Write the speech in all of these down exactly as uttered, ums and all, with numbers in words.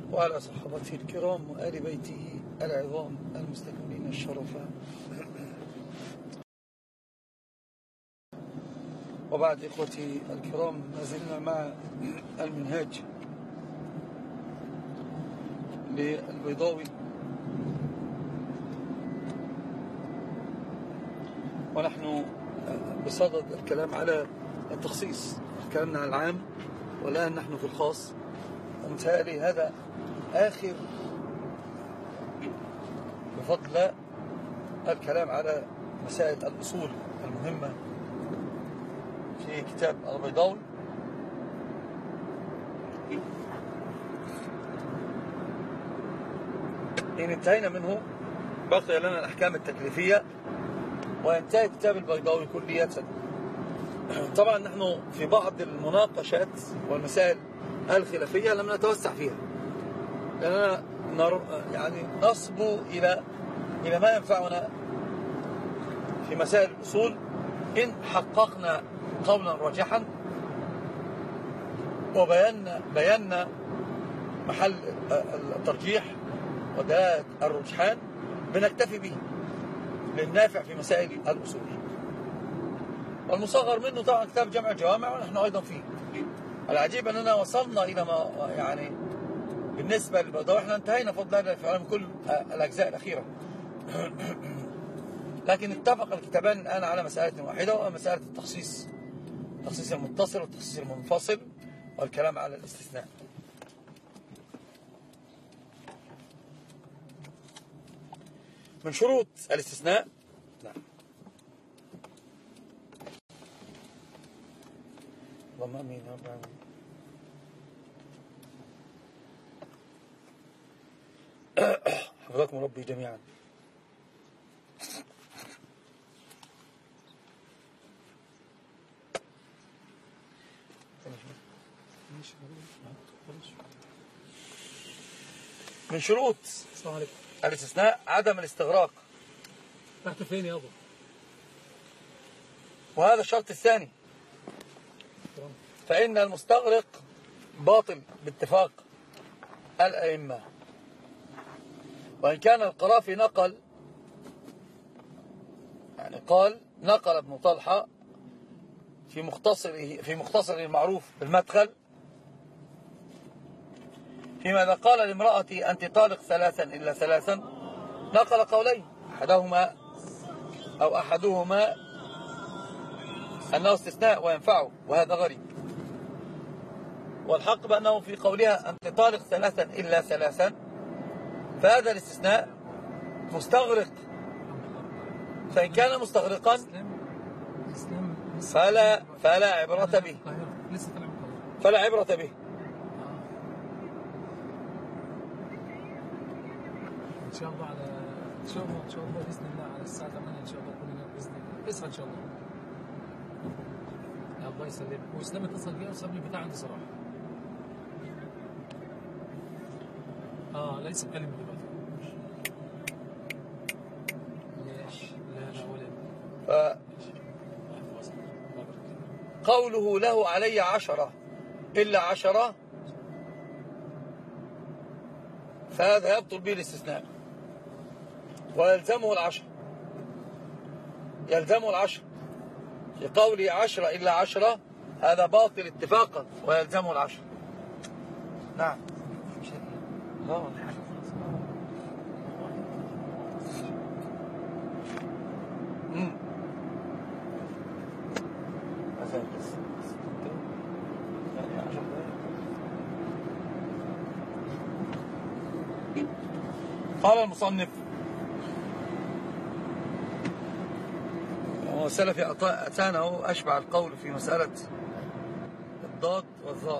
وعلى صحابته الكرام وآل بيته العظام المستكملين الشرفاء. وبعد إخوتي الكرام، ما زلنا مع المنهاج للبيضاوي، ونحن بصدد الكلام على التخصيص. تكلمنا عن العام والآن نحن في الخاص، ومتهيألي هذا آخر بفضل الكلام على مسائل الأصول المهمة في كتاب البيضاوي. إن انتهينا منه بقي لنا الأحكام التكليفية، وينتهي كتاب البيضاوي كلية. طبعا نحن في بعض المناقشات والمسائل الخلافية لم نتوسع فيها، لأننا يعني نصبو إلى إلى ما ينفعنا في مسائل الأصول. إن حققنا قولا راجحا وبينا بينا محل الترجيح ودلالة الرجحان بنكتفي به للنافع في مسائل الأصول. والمصغر منه طبعا كتاب جمع الجوامع، ونحن أيضا فيه. العجيب أننا وصلنا إلى ما يعني بالنسبة للبيضاوي احنا انتهينا فضل الله في كل الأجزاء الأخيرة. لكن اتفق الكتابان الآن على مسألة واحدة، وهي مسألة التخصيص، التخصيص المتصل والتخصيص المنفصل، والكلام على الاستثناء. من شروط الاستثناء نعم اللهم امين يا رب العالمين. حفظكم ربي جميعا. من شروط الاستثناء عدم الاستغراق. تحت فين يابا؟ وهذا الشرط الثاني، فإن المستغرق باطل باتفاق الأئمة. وإن كان القرافي نقل، يعني قال نقل ابن طلحة في مختصره في مختصره المعروف بالمدخل، فيما إذا قال لامرأتي أنت طالق ثلاثا إلا ثلاثا، نقل قولين، أحدهما أو أحدهما أنه استثناء وينفعه، وهذا غريب. والحق بأنه في قولها أنت طالق ثلاثا إلا ثلاثا، فهذا الاستثناء مستغرق. فإن كان مستغرقا فلا فلا عبرة به فلا عبرة به إن شاء الله. على إن شاء الله إن شاء الله بإذن الله على الساعة ثمانية إن شاء الله كلنا بإذن الله. اسعى إن شاء الله. يا الله يسلمك. وإسلام اتصل بي وساب لي بتاع عندي صراحة. آه ليس بكلمة دلوقتي. ليش؟ لا لا ولا. ف قوله له علي عشرة إلا عشرة، فهذا يبطل به الاستثناء ويلزمه العشر، يلزمه العشر. في قوله عشرة إلا عشرة هذا باطل اتفاقا ويلزمه العشر. نعم. قال المصنف وسلفي أتانا أشبع القول في مسألة الضاد والظاء.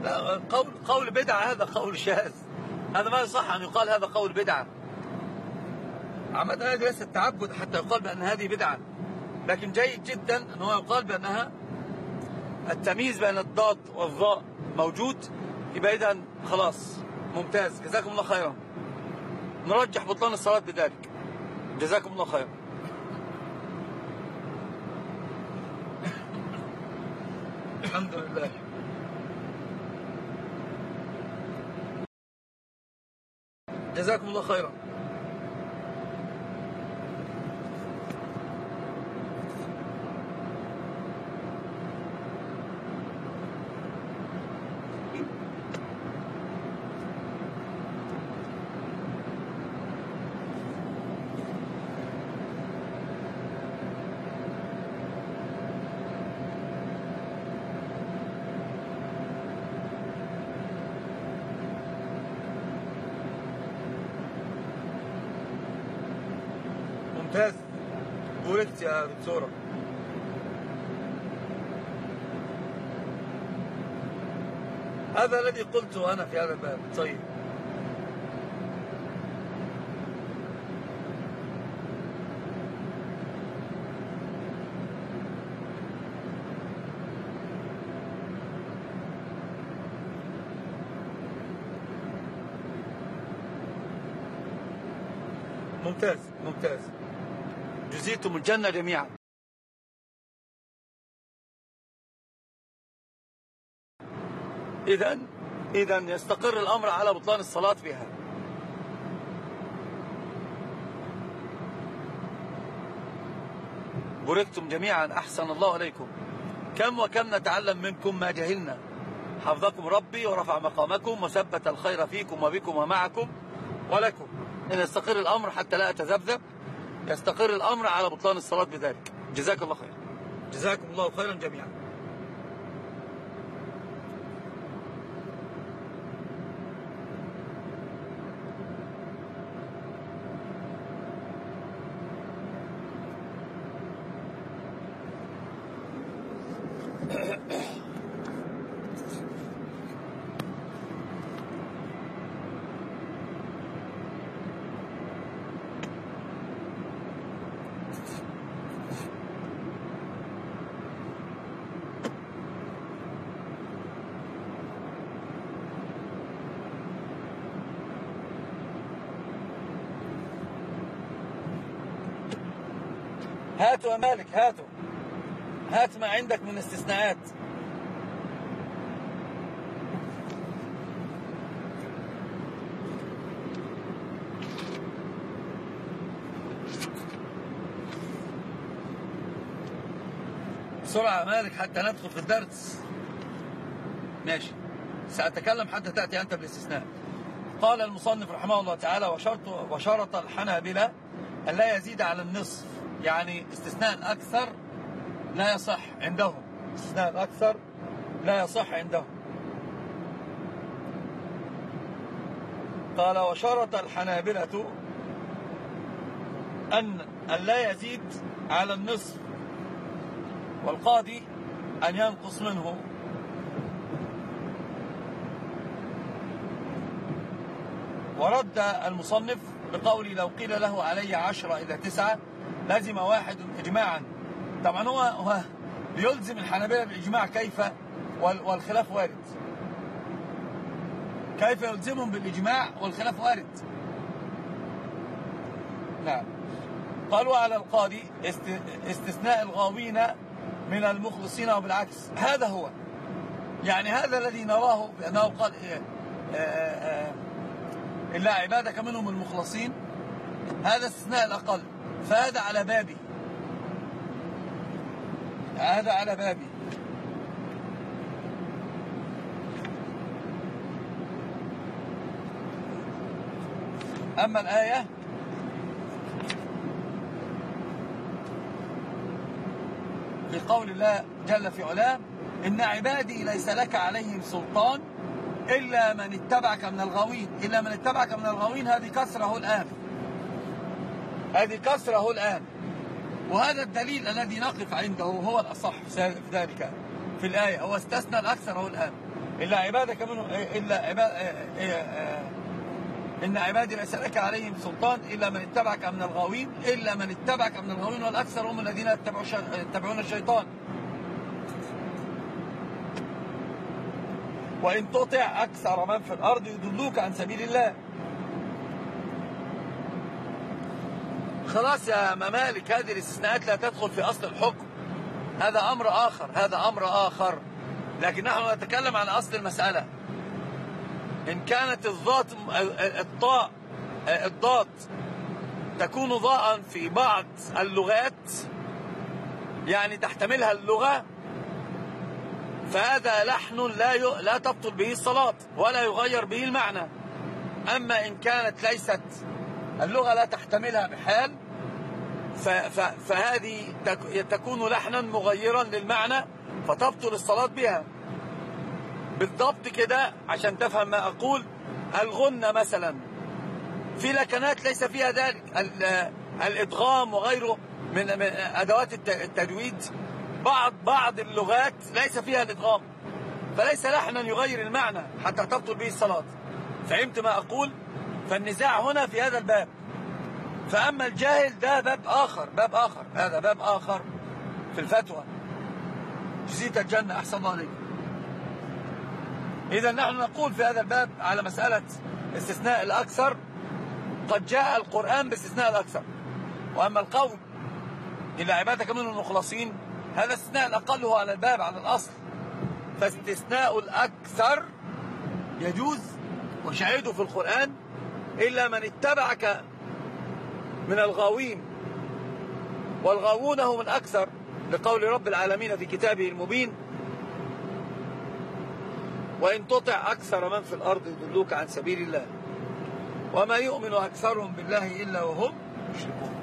لا، قول قول بدعة هذا قول شاذ، هذا ما يصح أن يقال هذا قول بدعة. عامة هذه ليست تعبد حتى يقال بأن هذه بدعة، لكن جيد جدا أن هو يقال بأنها التمييز بين الضاد والظاء موجود، يبقى إذا خلاص ممتاز. جزاكم الله خيرا. نرجح بطلان الصلاة بذلك. جزاكم الله خيرا. الحمد لله. جزاكم الله خيرا. ممتاز، بوركت يا دكتورة. هذا الذي قلته أنا في هذا الباب. طيب، ممتاز ممتاز، جزيتم الجنة جميعا. إذن إذن يستقر الأمر على بطلان الصلاة بها. بوركتم جميعا، أحسن الله عليكم. كم وكم نتعلم منكم ما جهلنا. حفظكم ربي ورفع مقامكم وثبت الخير فيكم وبكم ومعكم ولكم. إن يستقر الأمر حتى لا أتذبذب، يستقر الأمر على بطلان الصلاة بذلك. جزاك الله خير. جزاكم الله خيرا جميعا. هاتوا يا مالك، هاتوا هات ما عندك من استثناءات. بسرعة يا مالك حتى ندخل في الدرس. ماشي، سأتكلم حتى تأتي أنت بالاستثناء. قال المصنف رحمه الله تعالى: وشرط وشرط الحنابلة أن لا يزيد على النصف، يعني استثناء الأكثر لا يصح عندهم. استثناء الأكثر لا يصح عندهم. قال: وشرط الحنابلة أن أن لا يزيد على النصف، والقاضي أن ينقص منه. ورد المصنف بقولي: لو قيل له علي عشرة إلى تسعة لازم واحد إجماعا. طبعا هو, هو ليلزم الحنابلة بالإجماع كيف، والخلاف وارد. كيف يلزمهم بالإجماع والخلاف وارد؟ نعم. قالوا على القاضي استثناء الغاوين من المخلصين وبالعكس. هذا هو، يعني هذا الذي نراه بأنه قال إيه آآ آآ إلا عبادك منهم المخلصين، هذا استثناء الأقل، فهذا على بابي، هذا على بابي. أما الآية في قول الله جل في علاه: إن عبادي ليس لك عليهم سلطان إلا من اتبعك من الغاوين. إلا من اتبعك من الغاوين، هذه كسره الآن، هذه كسره الآن. وهذا الدليل الذي نقف عنده هو الأصح في ذلك في الآية. هو استثنى الأكثر هو الآن. إلا عبادك منهم إلا عباد إن عبادي ليس لك عليهم سلطان إلا من اتبعك من الغاوين إلا من اتبعك من الغاوين والأكثر هم الذين يتبعون الشيطان. وإن تطع أكثر من في الأرض يضلوك عن سبيل الله. خلاص يا ممالك، هذه الاستثناءات لا تدخل في أصل الحكم، هذا أمر آخر، هذا أمر آخر. لكن نحن نتكلم عن أصل المسألة. إن كانت الضاد الطاء الضاد تكون ضاء في بعض اللغات، يعني تحتملها اللغة، فهذا لحن لا ي... لا تبطل به الصلاة ولا يغير به المعنى. أما إن كانت ليست اللغة لا تحتملها بحال، ف... ف... فهذه تك... تكون لحنا مغيرا للمعنى فتبطل الصلاة بها. بالضبط كده عشان تفهم ما أقول. الغنة مثلا في لكنات ليس فيها ذلك، الإدغام وغيره من أدوات التجويد، بعض بعض اللغات ليس فيها الإدغام، فليس لحنا يغير المعنى حتى تبطل به الصلاة. فهمت ما أقول؟ فالنزاع هنا في هذا الباب. فأما الجاهل ده باب آخر، باب آخر هذا باب آخر في الفتوى. جزيت الجنة، أحسن الله عليك. إذا نحن نقول في هذا الباب على مسألة استثناء الأكثر، قد جاء القرآن باستثناء الأكثر. وأما القول إلا عبادك منهم المخلصين، هذا استثناء الأقل هو على الباب على الأصل. فاستثناء الأكثر يجوز، وشاهده في القرآن إلا من اتبعك من الغاوين، والغاوون هم الأكثر، لقول رب العالمين في كتابه المبين: وإن تطع أكثر من في الأرض يضلوك عن سبيل الله وما يؤمن أكثرهم بالله إلا وهم مشركون.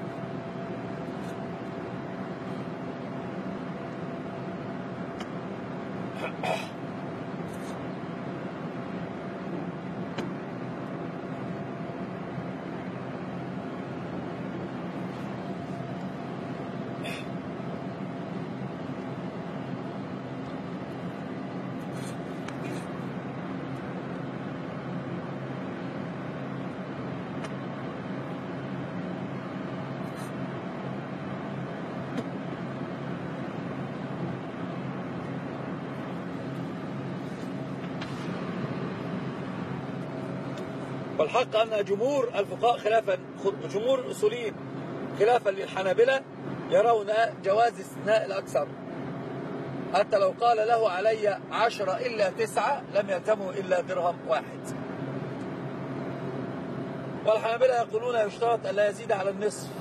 والحق أن جمهور الفقهاء خلافا جمهور الأصوليين خلافا للحنابلة يرون جواز استثناء الأكثر، حتى لو قال له علي عشرة إلا تسعة لم يلتمه إلا درهم واحد. والحنابلة يقولون يشترط أن لا يزيد على النصف.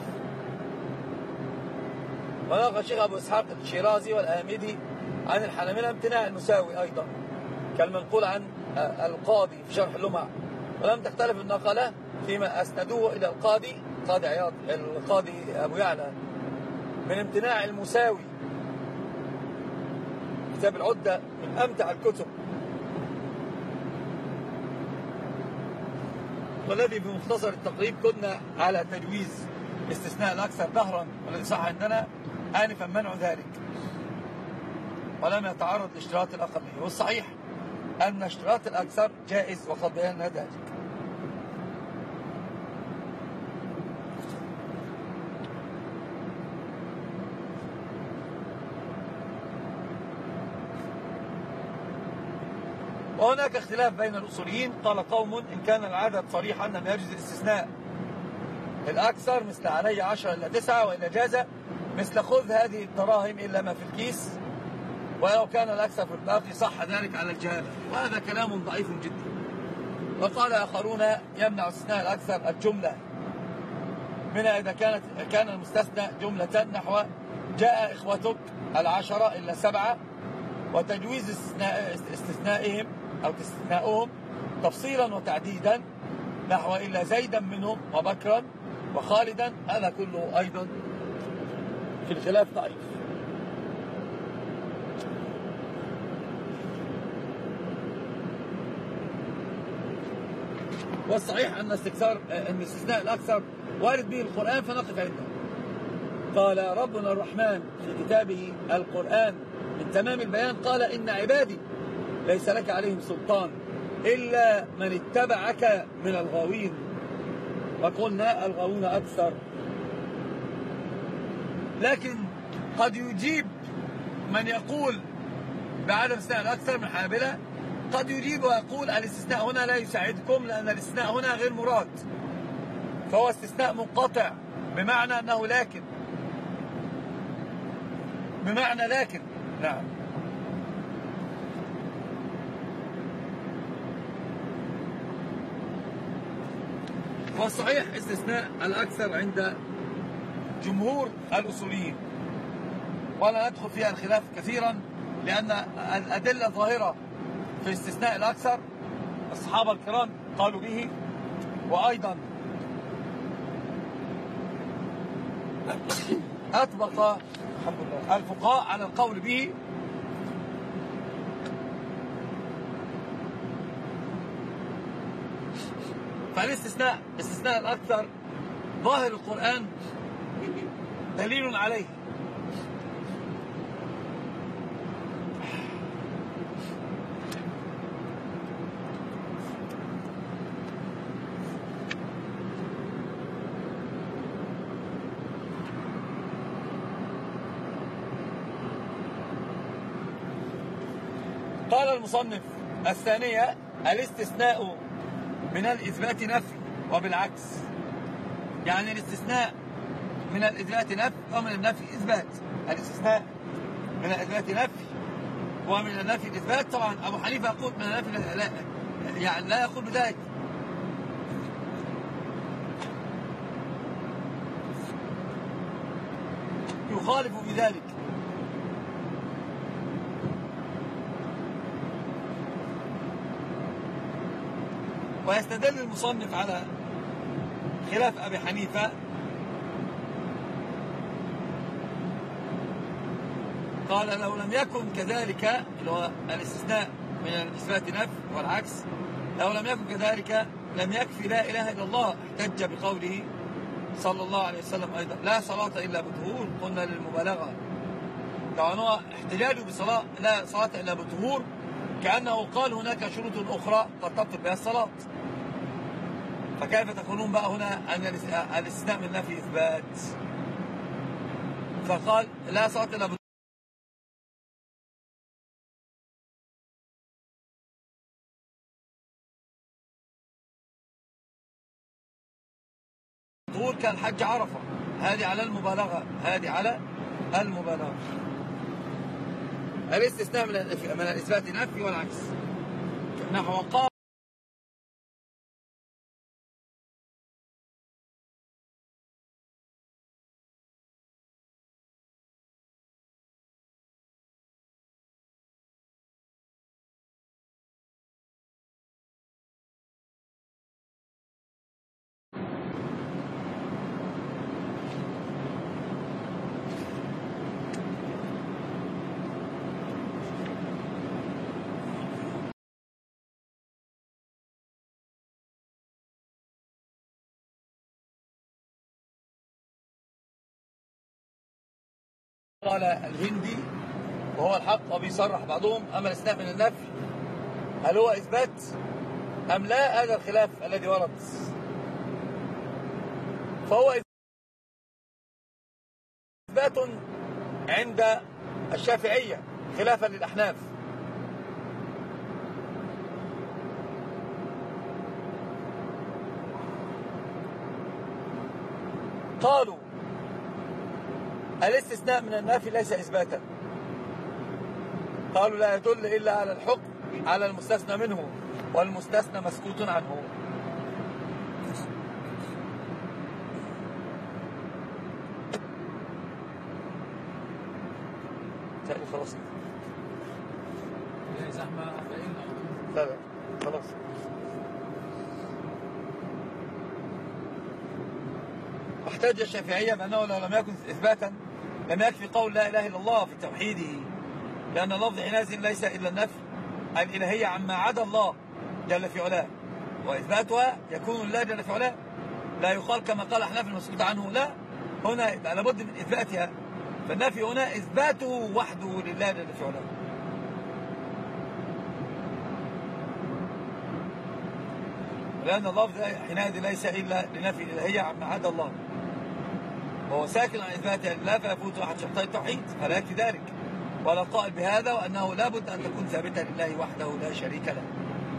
ونقل الشيخ أبو إسحاق الشيرازي والآمدي عن الحنابلة امتناع المساوي أيضا كالمنقول عن القاضي في شرح اللمع. ولم تختلف النقلة فيما أسندوه إلى القاضي قاضي عياض القاضي أبو يعلى من امتناع المساوي. كتاب العدة من أمتع الكتب، والذي بمختصر التقريب كنا على تجويز استثناء الأكثر دهرا، والذي صح عندنا آنفا منع ذلك ولم يتعرض لاشتراط الأقلية. والصحيح أن اشتراط الأكثر جائز وقد بينا ذلك. وهناك اختلاف بين الأصوليين. قال قوم إن كان العدد صريحا لم يجوز الاستثناء الأكثر، مثل علي عشرة إلا تسعة، وإلا جاز مثل خذ هذه الدراهم إلا ما في الكيس، ولو كان الأكثر في الباقي صح ذلك على الجهالة. وهذا كلام ضعيف جدا. وقال آخرون يمنع استثناء الأكثر الجملة منها إذا كانت كان المستثنى جملة نحو جاء إخوتك العشرة إلا سبعة، وتجويز استثناء استثنائهم أو استثناؤهم تفصيلا وتعديدا نحو إلا زيدا منهم وبكرا وخالدا. هذا كله أيضا في الخلاف ضعيف. والصحيح أن استكثار أن استثناء الأكثر وارد به القرآن، فنقف عنده. قال ربنا الرحمن في كتابه القرآن من تمام البيان قال إن عبادي ليس لك عليهم سلطان إلا من اتبعك من الغاوين، وقلنا الغاوون أكثر. لكن قد يجيب من يقول بعدم استثناء الأكثر من الحنابلة، قد يجيب ويقول الاستثناء هنا لا يساعدكم، لأن الاستثناء هنا غير مراد، فهو استثناء منقطع، بمعنى أنه لكن، بمعنى لكن. نعم. والصحيح استثناء الأكثر عند جمهور الأصوليين، ولا ندخل فيها الخلاف كثيرا، لأن الأدلة ظاهرة في استثناء الأكثر. الصحابة الكرام قالوا به، وأيضا أطبق الفقهاء على القول به. فالاستثناء استثناء الأكثر ظاهر القرآن دليل عليه. قال المصنف الثانية: الاستثناء من الإثبات نفي وبالعكس، يعني الاستثناء من الإثبات نفي ومن النفي إثبات. الاستثناء من الإثبات نفي ومن النفي إثبات. طبعا أبو حنيفة يقول من النفي لا، يعني لا يقول بذلك، يخالف بذلك. ويستدل المصنف على خلاف أبي حنيفة، قال: لو لم يكن كذلك، اللي هو الاستثناء من الإثبات نفي والعكس، لو لم يكن كذلك لم يكفي لا إله إلا الله. احتج بقوله صلى الله عليه وسلم أيضا: لا صلاة إلا بطهور. قلنا للمبالغة، طبعا هو احتجاجه بصلاة لا صلاة إلا بطهور كأنه قال هناك شروط أخرى قد تبطل بها الصلاة، فكيف تقولون بقى هنا أن الاستثناء من النفي إثبات؟ فقال: لا صلاة إلا بطهور كالحج عرفة. هذه على المبالغة، هذه على المبالغة. الاستثناء من من الإثبات نفي والعكس. نحو قال قال الهندي وهو الحق، وبيصرح بعضهم: أما الاستثناء من النفي هل هو إثبات أم لا؟ هذا الخلاف الذي ورد، فهو إثبات عند الشافعية خلافا للأحناف. قالوا الاستثناء من النافي ليس إثباتا، قالوا لا يدل إلا على الحكم على المستثنى منه، والمستثنى مسكوت عنه. تاني خلاص يا زحمة. لا لا خلاص. واحتج الشافعية بأنه لو لم يكن إثباتا لم يكفي قول لا إله إلا الله في توحيده، لأن لفظ حينئذ ليس إلا النفي الإلهية عما عدا الله جل في علاه، وإثباتها يكون لله جل في علاه، لا يقال كما قال أحناف المسكوت عنه، لا، هنا لابد من إثباتها، فالنفي هنا إثباته وحده لله جل في علاه. لأن اللفظ حينئذ ليس إلا لنفي الإلهية عما عدا الله، وهو ساكن عن إثبات الله فيفوت أحد شرطي التوحيد، فلا يكفي ذلك، ولا قائل بهذا وأنه لابد أن تكون ثابتة لله وحده لا شريك له.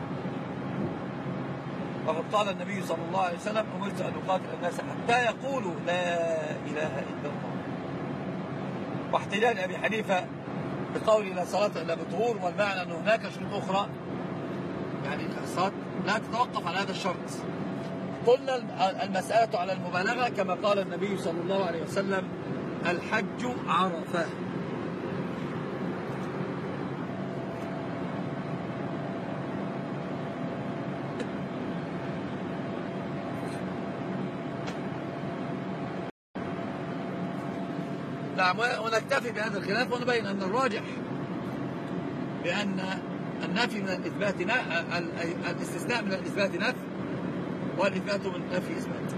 وقد قال النبي صلى الله عليه وسلم: أمرت أن أقاتل الناس حتى يقولوا لا إله إلا الله. واحتجاج أبي حنيفة بقول لا صلاة إلا بطهور، والمعنى أن هناك شروط أخرى، يعني الصلاة لا تتوقف على هذا الشرط. قلنا المسألة على المبالغة كما قال النبي صلى الله عليه وسلم: الحج عرفة. نعم، ونكتفي بهذا الخلاف ونبين أن الراجح بأن النفي من الإثبات الاستثناء من الإثبات نفي، والإثبات من النفي إثبات.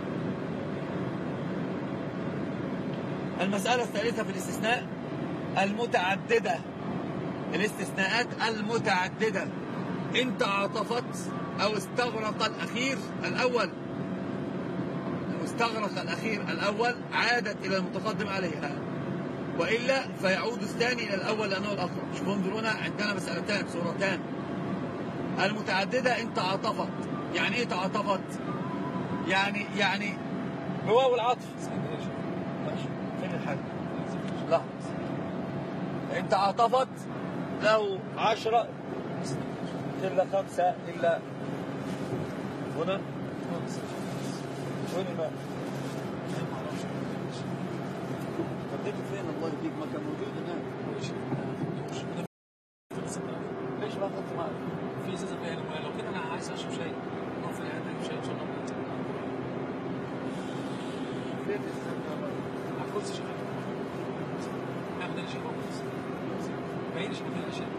المسألة الثالثة في الاستثناء المتعددة، الاستثناءات المتعددة إن تعاطفت أو استغرق الأخير الأول استغرق الأخير الأول عادت إلى المتقدم عليها، وإلا فيعود الثاني إلى الأول لأنه الأقرب. شوفوا انظرونا، عندنا مسألتان صورتان. المتعددة إن تعاطفت، يعني إيه تعاطفت؟ يعني يعني بواو العطف. فين الحاجة؟ لا، إن تعاطفت له عشرة إلا خمسة إلا هنا وين الماء؟ وديته فين الله يهديك؟ ما كان موجود هناك. ليش ما اخذت معك؟ في ازازه فيها الماء، لو كده انا عايز اشرب شاي. نروح في العياده شاي ان شاء الله. فين الازازه؟ على الكرسي شغال. ناخد الشاي فوق الكرسي. بعيد شويه من الشاي.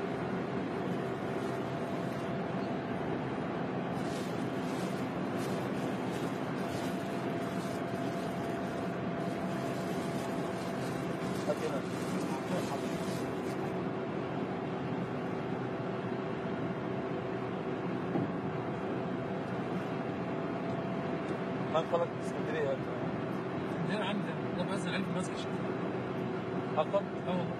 ما انطلقت اسكندريه؟ لا عندي، انا بنزل علم المسجد. حقا؟ اه والله.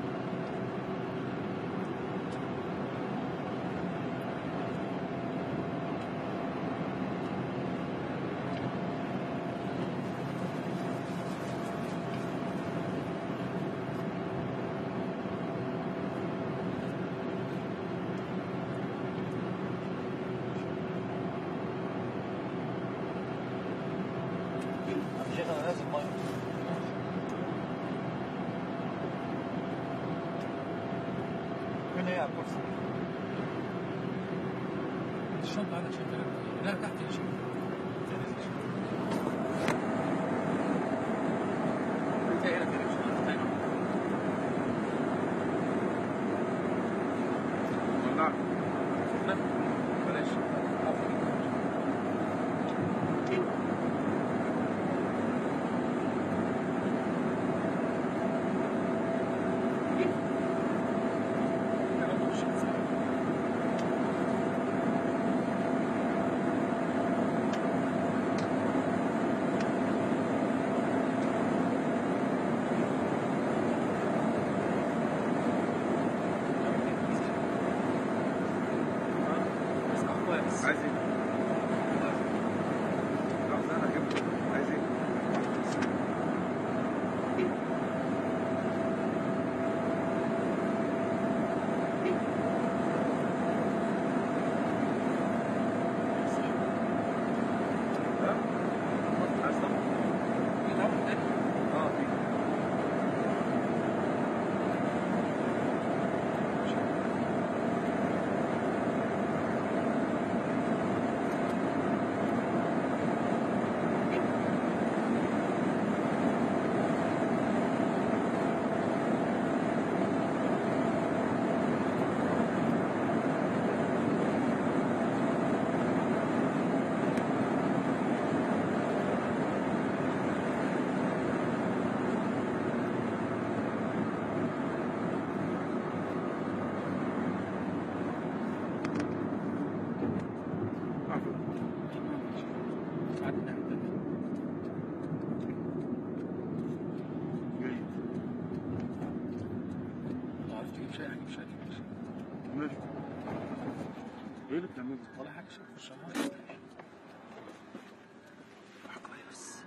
شيخنا لازم ميه. فين هي على الكرسي؟ الشنطة على شكل لا تحت الشنطة. نعم. بلاش. عايزين لحظة أنا جبت عايزين ها؟ عايز طبعا اه في شايف ماشي. ايه اللي بتعمله؟ ولا حاجه شايف في الشمال. كويس.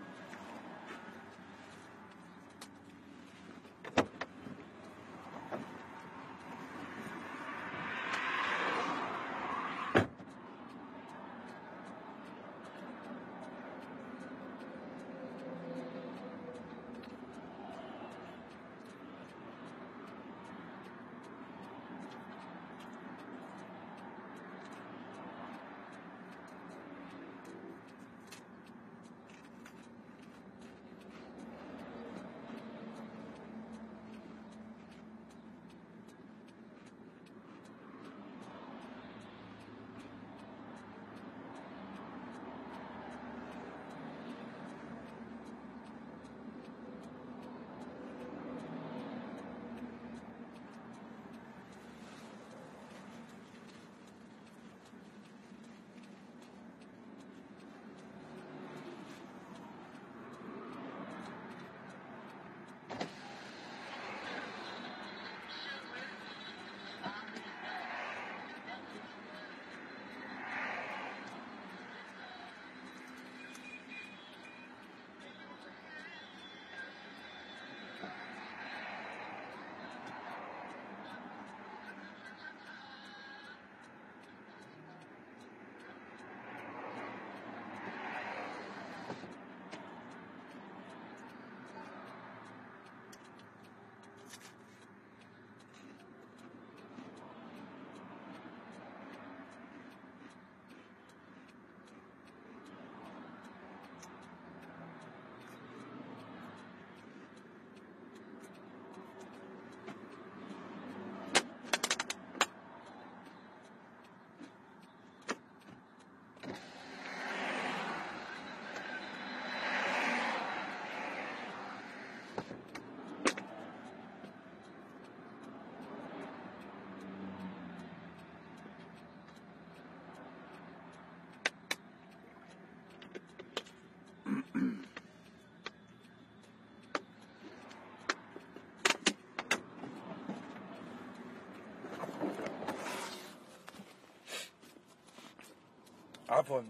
عفوا.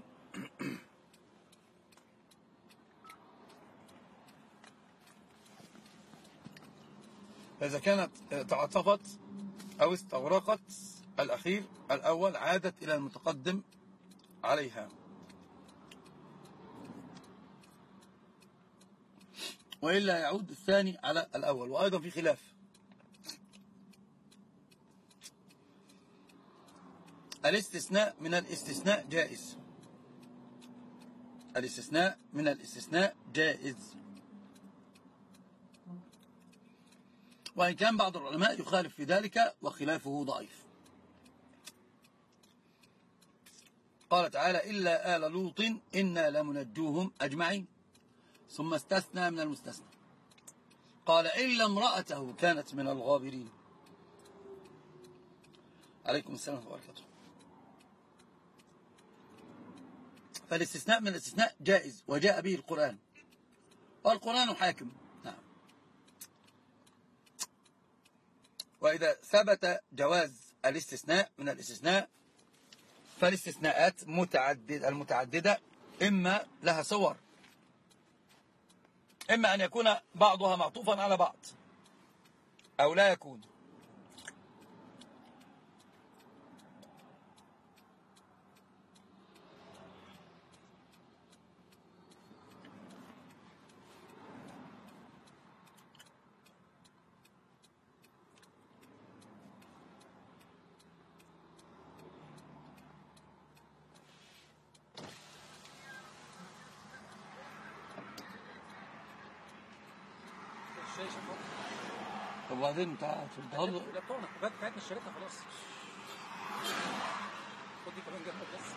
إذا كانت تعاطفت أو استغرقت الأخير الأول عادت إلى المتقدم عليها، وإلا يعود الثاني على الأول. وأيضا في خلاف الاستثناء من الاستثناء جائز. الاستثناء من الاستثناء جائز، وإن كان بعض العلماء يخالف في ذلك وخلافه ضعيف. قال تعالى: إلا آل لوط إنا لمنجوهم أجمعين، ثم استثنى من المستثنى قال: إلا امرأته كانت من الغابرين. عليكم السلام ورحمة الله وبركاته. فالاستثناء من الاستثناء جائز وجاء به القرآن، والقرآن حاكم. نعم. وإذا ثبت جواز الاستثناء من الاستثناء فالاستثناءات متعدد المتعددة إما لها صور، إما أن يكون بعضها معطوفا على بعض أو لا يكون. وبعدين انت هتديها له. لا بتوعنا الحاجات بتاعتنا اشتريتها خلاص. خد دي كمان جنبك بس.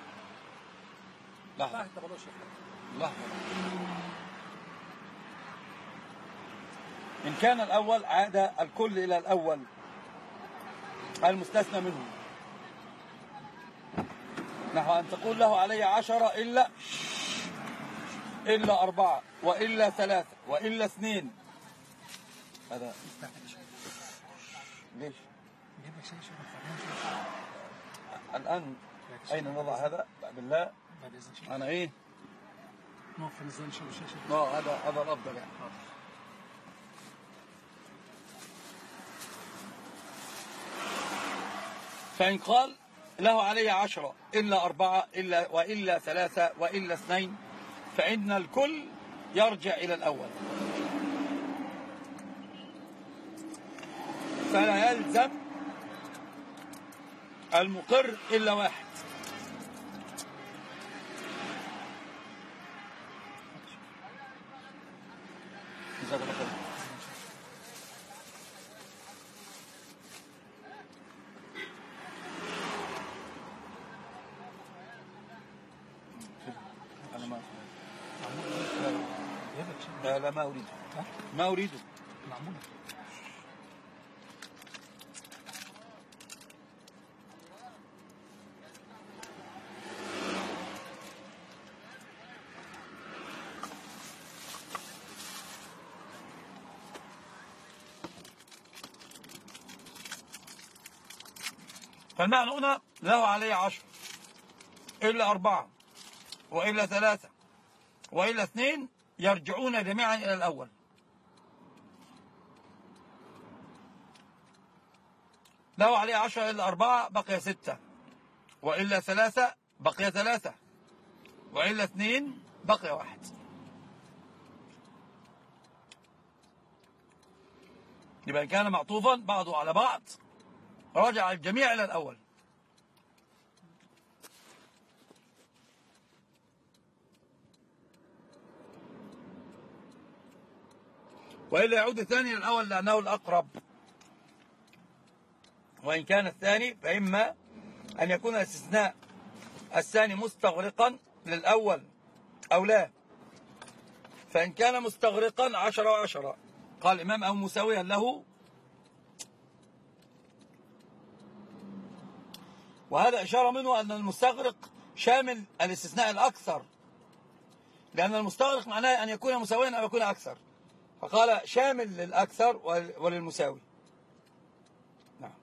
لحظة لا انت بلاش يا اخي. لحظة. إن كان الأول عاد الكل إلى الأول المستثنى منه، نحو أن تقول له علي عشرة إلا إلا أربعة وإلا ثلاثة وإلا اثنين. هذا ليش؟ جيب لك شيء شوف. الآن أين نضع هذا؟ بالله بعد إذن شيخ. أنا إيه؟ نوقف نزل نشوف الشاشة. اه هذا هذا الأفضل يعني. فإن قال له علي عشرة إلا أربعة إلا وإلا ثلاثة وإلا اثنين فإن الكل يرجع إلى الأول، فلا يلزم المقر إلا واحد. جزاك الله خير. أنا ما لا لا ما أريد ما أريد معمولة. فالمعنى هنا له علي عشر إلا أربعة وإلا ثلاثة وإلا اثنين يرجعون جميعا إلى الأول. له علي عشر إلا أربعة بقي ستة وإلا ثلاثة بقي ثلاثة وإلا اثنين بقي واحد. يبقى كان معطوفا بعضه على بعض رجع الجميع إلى الأول. وإلا يعود الثاني إلى الأول لأنه الأقرب، وإن كان الثاني فإما أن يكون الاستثناء الثاني مستغرقا للأول أو لا. فإن كان مستغرقا عشرة وعشرة قال الإمام أو مساويا له، وهذا إشارة منه أن المستغرق شامل الاستثناء الأكثر، لأن المستغرق معناه أن يكون مساويا أو يكون أكثر، فقال شامل للأكثر وللمساوي. نعم.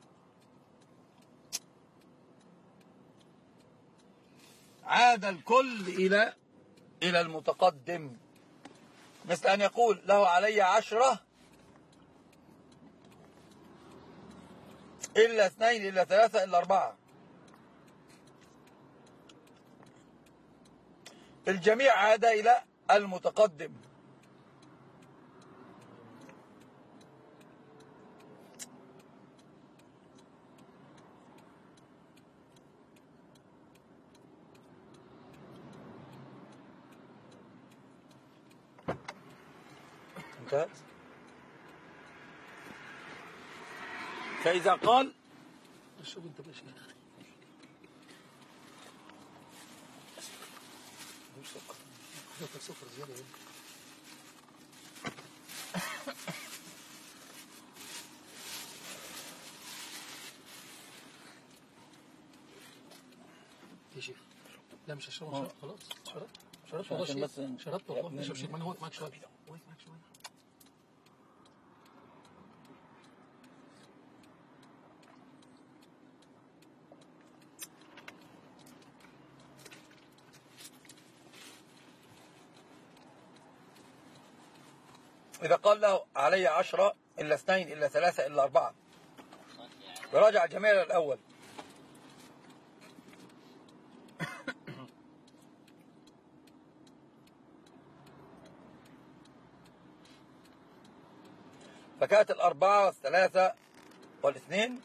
عاد الكل إلى إلى المتقدم، مثل أن يقول له علي عشرة إلا اثنين إلا ثلاثة إلا أربعة، الجميع عاد إلى المتقدم. انتهت. فإذا قال شوف انت باش سكر سكر زيادة هنا. يا شيخ لا مش هشرب خلاص. شربت شربت والله شيء شربت والله. اشرب شيء. ما هو معك شويه واقف معك شويه. إذا قال له علي عشرة إلا اثنين إلا ثلاثة إلا أربعة وراجع الجميع إلى الأول، فكانت الأربعة والثلاثة والاثنين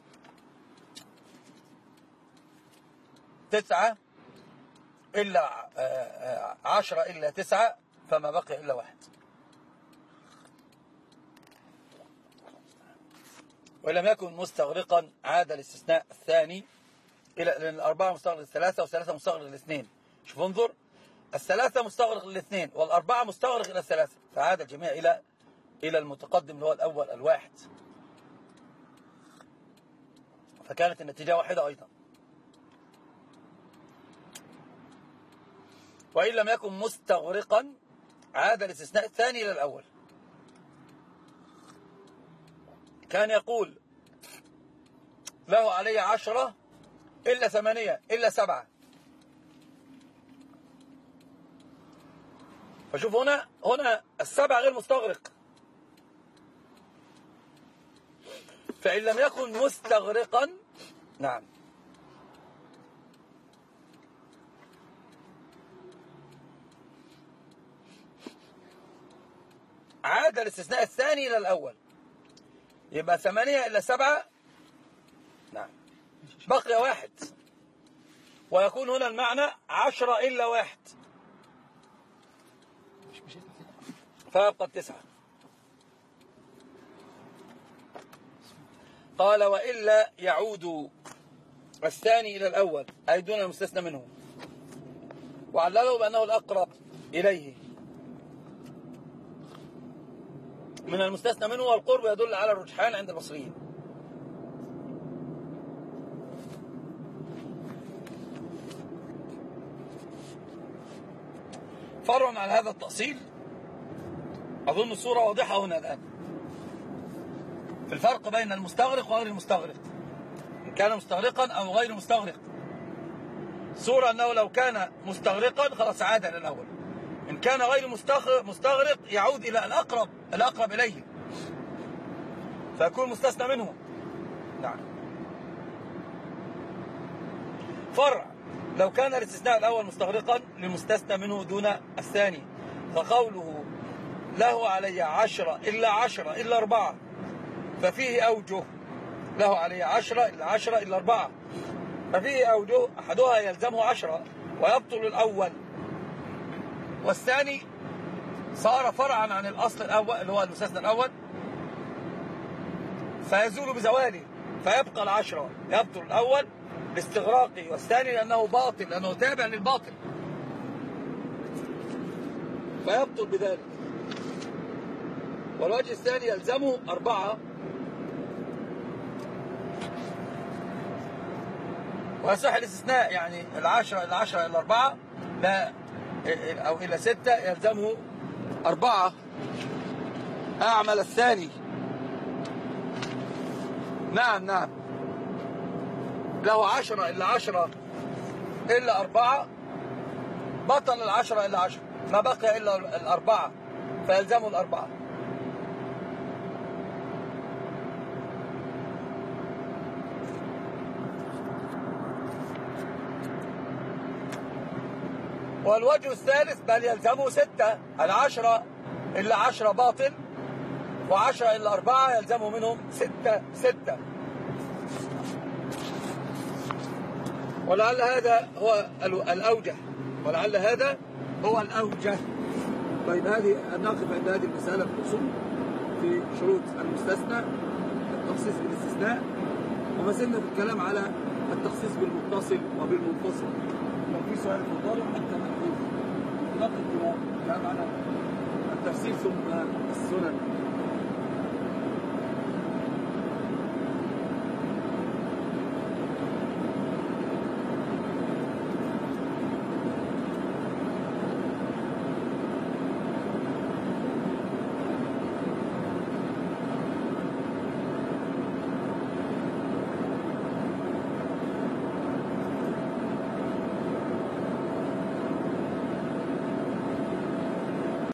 تسعة إلا عشرة إلا تسعة فما بقي إلا واحد. ولم يكن مستغرقا عاد الاستثناء الثاني إلى لأن الأربعة مستغرق للثلاثة والثلاثة مستغرق للاثنين. شوف انظر، الثلاثة مستغرق للاثنين والأربعة مستغرق إلى الثلاثة، فعاد الجميع إلى إلى المتقدم اللي هو الأول الواحد، فكانت النتيجة واحدة أيضا. وإن لم يكن مستغرقا عاد الاستثناء الثاني إلى الأول. كان يقول له علي عشرة إلا ثمانية إلا سبعة. فشوف هنا هنا السبع غير مستغرق، فإن لم يكن مستغرقا نعم عاد الاستثناء الثاني إلى الأول، يبقى ثمانية إلا سبعة نعم بقي واحد، ويكون هنا المعنى عشرة إلا واحد فيبقى التسعة. قال وإلا يعود الثاني إلى الأول أي دون المستثنى منه، وعلله بأنه الأقرب إليه من المستثنى منه، والقرب يدل على الرجحان عند البصريين. فرعا على هذا التأصيل أظن الصورة واضحة هنا الآن في الفرق بين المستغرق وغير المستغرق، إن كان مستغرقا أو غير مستغرق. صورة أنه لو كان مستغرقا خلاص عاد إلى الأول، إن كان غير مستغرق يعود إلى الأقرب الأقرب إليه فيكون مستثنى منه. نعم. فرع لو كان الاستثناء الأول مستغرقا للمستثنى منه دون الثاني، فقوله له علي عشرة إلا عشرة إلا أربعة ففيه أوجه، له علي عشرة إلا عشرة إلا أربعة ففيه أوجه، أحدها يلزمه عشرة ويبطل الأول، والثاني صار فرعا عن الأصل الأول اللي هو المستثنى الأول فيزول بزواله فيبقى العشرة، يبطل الأول باستغراقه، والثاني لأنه باطل لأنه تابع للباطل فيبطل بذلك. والوجه الثاني يلزمه أربعة ويصح الاستثناء، يعني العشرة إلى عشرة إلى أربعة لا أو إلى ستة يلزمه أربعة أعمل الثاني. نعم نعم له عشرة إلا عشرة إلا أربعة بطل العشرة إلا عشرة، ما بقي إلا الأربعة فيلزمه الأربعة. والوجه الثالث بل يلزمه ستة، العشرة إلا عشرة باطل وعشرة إلا أربعة يلزمه منهم ستة ستة، ولعل هذا هو الأوجه ولعل هذا هو الأوجه. طيب هذه نقف عند هذه المسألة في الأصول في شروط المستثنى، التخصيص بالاستثناء، وما زلنا في الكلام على التخصيص بالمتصل وبالمنفصل. لو في سؤال تفضلوا حتى نقف نقف الكلام على التفسير ثم السنن.